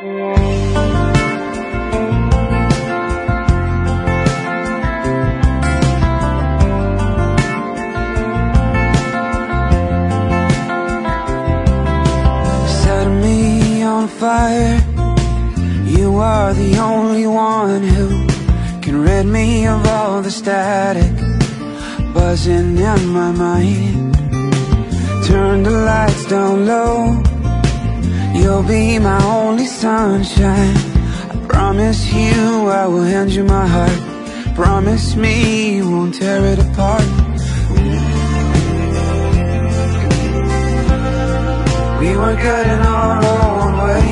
Set me on fire. You are the only one who can rid me of all the static buzzing in my mind. Turn the lights down low. You'll be my only sunshine. I promise you I will hand you my heart. Promise me you won't tear it apart. We were good in our own way.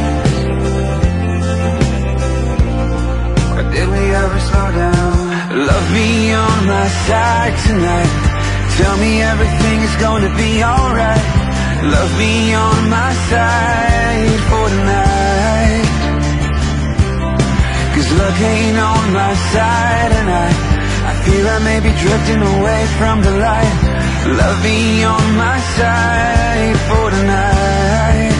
Or did we ever slow down? Love me on my side tonight. Tell me everything is gonna be alright. Love me on my side for tonight. 'Cause luck ain't on my side, and I fear I may be drifting away from the light. Love me on my side for tonight.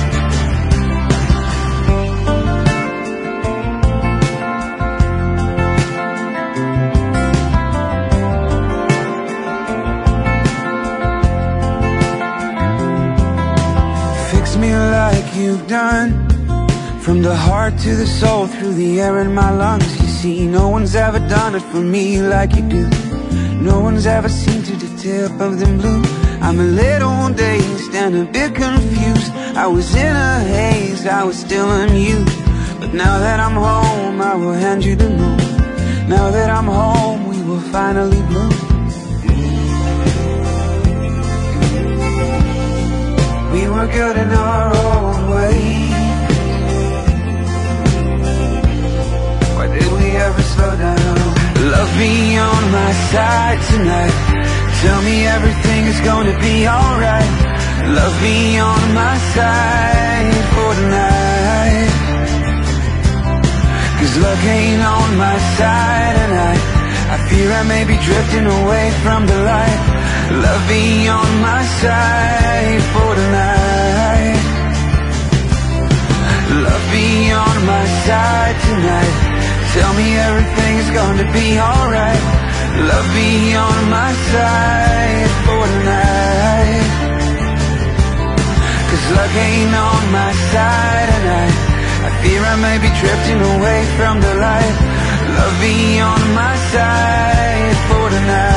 Fix me like you've done, from the heart to the soul, through the air in my lungs. You see, no one's ever done it for me like you do. No one's ever seen to the tip of them blue. I'm a little dazed and a bit confused. I was in a haze, I was still on you. But now that I'm home, I will hand you the moon. Now that I'm home, we will finally bloom. We were good in our own way. Why did we ever slow down? Love me on my side tonight. Tell me everything is gonna be alright. Love me on my side for tonight. 'Cause luck ain't on my side, and I fear I may be drifting away from the light. Love me on my side for tonight. Love me on my side tonight. Tell me everything is gonna be alright. Love me on my side for tonight. 'Cause luck ain't on my side, and I fear I may be drifting away from the light. Love me on my side for tonight.